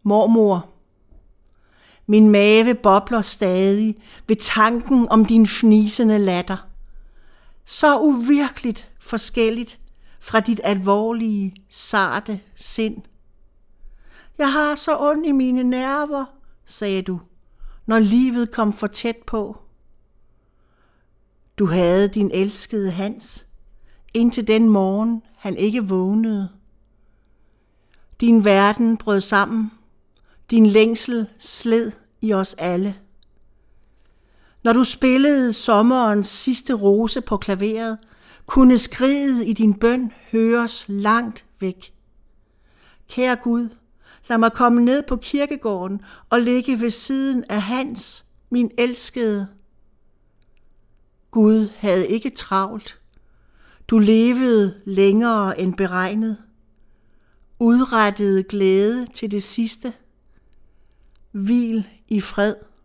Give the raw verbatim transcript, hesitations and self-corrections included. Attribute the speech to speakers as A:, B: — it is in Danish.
A: Mormor, min mave bobler stadig ved tanken om din fnisende latter. Så uvirkeligt forskelligt fra dit alvorlige, sarte sind. Jeg har så ondt i mine nerver, sagde du, når livet kom for tæt på. Du havde din elskede Hans, indtil den morgen han ikke vågnede. Din verden brød sammen, din længsel sled i os alle. Når du spillede sommerens sidste rose på klaveret, kunne skriget i din bøn høres langt væk. Kære Gud, lad mig komme ned på kirkegården og ligge ved siden af Hans, min elskede. Gud havde ikke travlt. Du levede længere end beregnet. Udrettede glæde til det sidste. Hvil i fred.